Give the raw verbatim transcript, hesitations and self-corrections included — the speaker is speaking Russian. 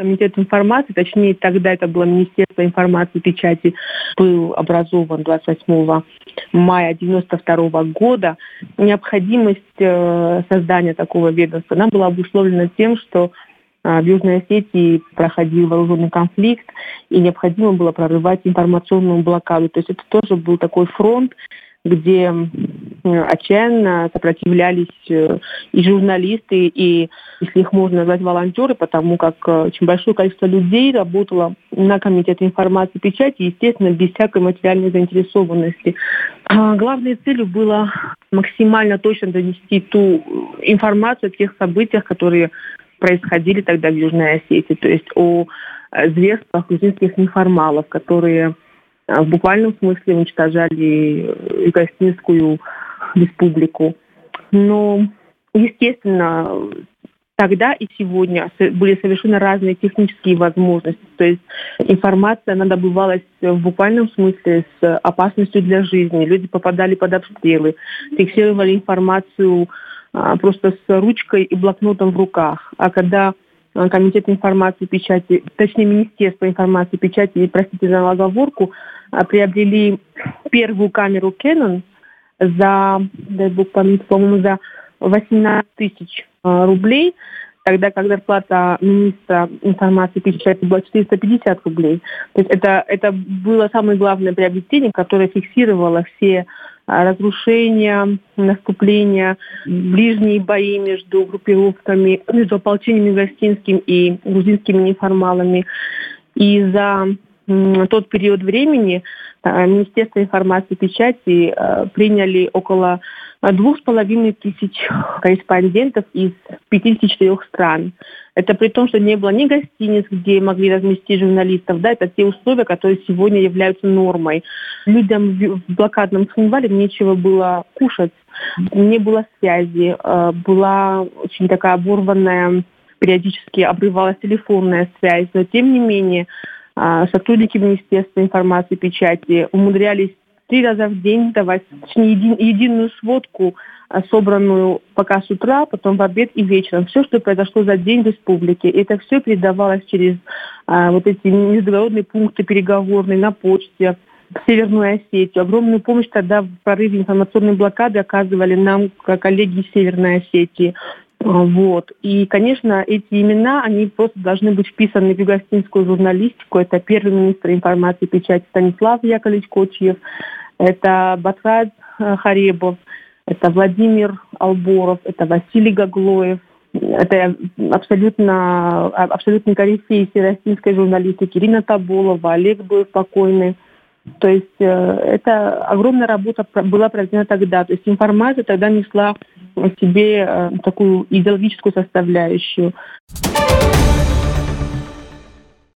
комитет информации, точнее тогда это было Министерство информации и печати, был образован двадцать восьмого мая девяносто второго года. Необходимость э, создания такого ведомства, она была обусловлена тем, что э, в Южной Осетии проходил вооруженный конфликт, и необходимо было прорывать информационную блокаду. То есть это тоже был такой фронт, где отчаянно сопротивлялись и журналисты, и, если их можно назвать, волонтеры, потому как очень большое количество людей работало на комитете информации и печати, естественно, без всякой материальной заинтересованности. А главной целью было максимально точно донести ту информацию о тех событиях, которые происходили тогда в Южной Осетии, то есть о зверствах грузинских неформалов, которые в буквальном смысле уничтожали Юго-Осетинскую республику. Но, естественно, тогда и сегодня были совершенно разные технические возможности. То есть информация, она добывалась в буквальном смысле с опасностью для жизни. Люди попадали под обстрелы, фиксировали информацию а, просто с ручкой и блокнотом в руках. А когда Комитет информации и печати, точнее, Министерство информации и печати, простите за оговорку, приобрели первую камеру Canon за, дай бог память, по-моему, за восемнадцать тысяч рублей, тогда как зарплата министра информации и печати была четыреста пятьдесят рублей. То есть это, это было самое главное приобретение, которое фиксировало все разрушения, наступления, ближние бои между группировками, между ополчением юго-осетинским и грузинскими неформалами. И за тот период времени Министерство информации и печати приняли около двух с половиной тысяч корреспондентов из пятидесяти четырёх стран. Это при том, что не было ни гостиниц, где могли разместить журналистов. Да, это те условия, которые сегодня являются нормой. Людям в блокадном Цхинвале нечего было кушать, не было связи, была очень такая оборванная, периодически обрывалась телефонная связь. Но тем не менее сотрудники Министерства информации и печати умудрялись три раза в день давать еди, единую сводку, собранную пока с утра, потом в обед и вечером. Все, что произошло за день в республике. Это все передавалось через а, вот эти международные пункты переговорные на почте в Северную Осетию. Огромную помощь тогда в прорыве информационной блокады оказывали нам коллеги из Северной Осетии. Вот. И, конечно, эти имена, они просто должны быть вписаны в юго-осетинскую журналистику. Это первый министр информации и печати Станислав Яковлевич Кочиев, это Батхад Харебов, это Владимир Алборов, это Василий Гаглоев. Это абсолютно, абсолютно корифей всероссийской журналистики. Ирина Таболова, Олег Дуев покойный. То есть э, это огромная работа была проведена тогда. То есть информация тогда несла в себе э, такую идеологическую составляющую.